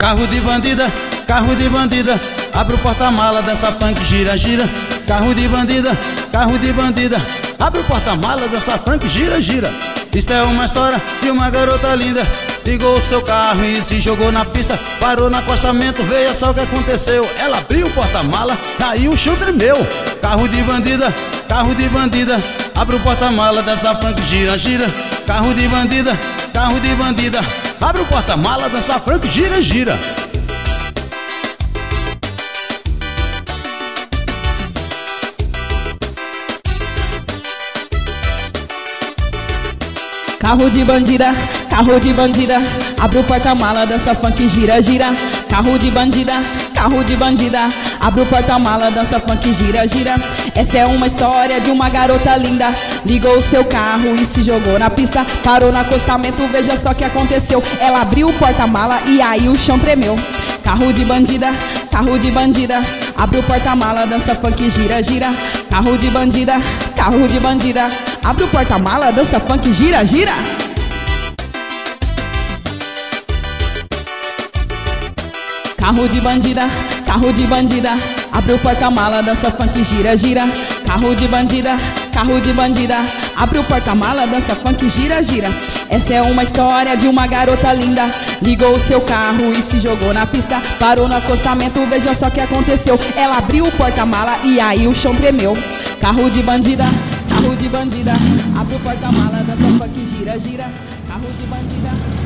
Carro de bandida, abre o porta-mala dessa funk, gira, gira. Carro de bandida, abre o porta-mala dessa funk, gira, gira. Isto é uma história de uma garota linda. Ligou o seu carro e se jogou na pista. Parou no acostamento, veja só o que aconteceu. Ela abriu o porta-mala, daí o chão tremeu. Carro de bandida, abre o porta-mala dessa funk, gira, gira. Carro de bandida, abre o porta-mala dessa funk, gira, gira. Carro de bandida, abre o porta-mala dessa funk, gira, gira. Carro de bandida, abre o porta-mala dessa funk, gira, gira. Essa é uma história de uma garota linda. Ligou o seu carro e se jogou na pista. Parou no acostamento, veja só o que aconteceu. Ela abriu o porta-mala e aí o chão tremeu. Carro de bandida, abre o porta-mala dessa funk, gira, gira. Carro de bandida, abre o porta-mala dessa funk, gira, gira. Carro de bandida, abre o porta-mala dessa funk, gira, gira. Carro de bandida, abre o porta-mala dessa funk, gira, gira. Essa é uma história de uma garota linda. Ligou o seu carro e se jogou na pista. Parou no acostamento, veja só o que aconteceu. Ela abriu o porta-mala e aí o chão tremeu. Carro de bandida, abre o porta-mala dessa funk, gira, gira. Carro de bandida.